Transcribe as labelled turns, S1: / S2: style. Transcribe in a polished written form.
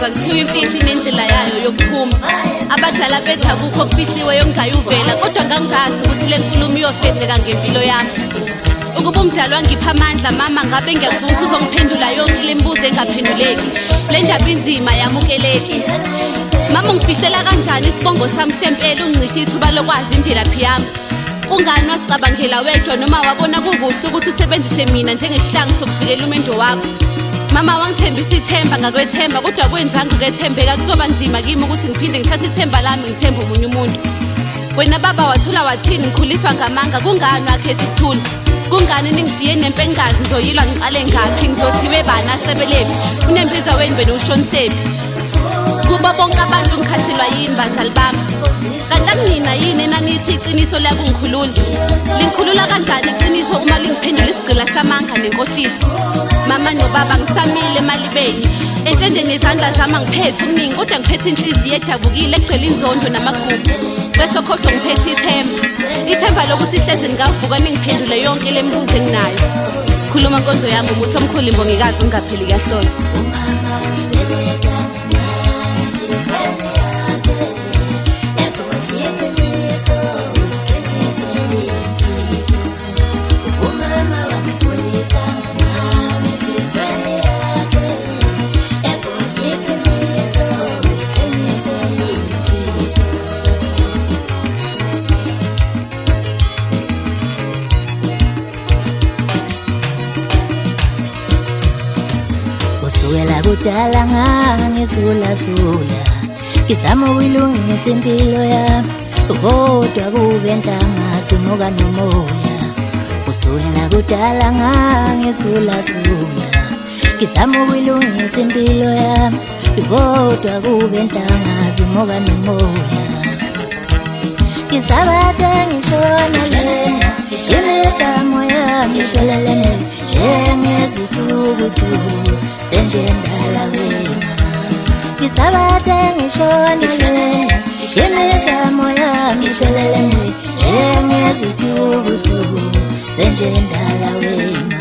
S1: Ingcwaba kuthiwa imfihlo inendlela yayo yokuphuma. Abadala bethu akukho okufihliwe yongayuvela, kodwa ngangazi ukuthi le nkulumo iyofezeka ngempilo yami. Ukuba umdala wangipha amandla mama, ngabe ngiyakubuza uzongiphendula yonke le mibuzo engaphenduleki. Le ndaba inzima yamukeleki. Mama, ungifihlela kanjani isibongo sami sempela, ungicisha ithuba lokwazi imvelaphi yami? Ungani wasicabangela wedwa noma wabona kukuhle ukuthi usebenzise mina njengesihlangu sokuvikela umendo wakho? Mama wangithembisa ithemba ngakwethemba, kodwa kwenzanga ukwethembeka kuzoba nzima kimi ukuthi ngiphinde ngithathe ithemba lami ngithembe omunye umuntu. Wena baba wathola wathini ngikhuliswa ngamanga, kungani wakhetha ukuthula? Kungani ningishiye nempengazi ngizoyilwa ngiqale ngaphi? Ngizothiwe bani asebelephi? Unembiza wenu bena ushonisephi? Kuba bonke abantu ngikhahlelwa yini bazali bami? Kanti akunina yini enanithi iqiniso liyakungikhulula? Lingikhulula kanjani iqiniso uma lingiphendula isigcila samanga nenkohliso? Mama nobaba ngisamile emalibeni, entendeni izandla zami angiphethe ukuningi, kodwa ngiphethe inhliziyo edabukile egcwele inzondo namagugu. Bese okhohlwa ngiphethe ithemba lokuthi ihlezi ngingavuka ningiphendule yonke le mibuzo enginayo. Khuluma nkonzo yami umuthi omkhulu imbongikazi ungapheli kahlolo.
S2: Kusukela kudala ngangizula-zula, ngizama ukuyilungisa impilo yami, kodwa kube nhlanga simuka nomoya. Kusukela kudala ngangizula-zula, ngizama ukuyilungisa impilo yami, kodwa kube nhlanga simuka nomoya. Ngisabathe ngishona lena, imizamo yami ishelelene njengezithukuthuku senjendala wena. Ngisabathe ngishona lena, imizamo yami ishelelene njengezithukuthuku senjendala wena.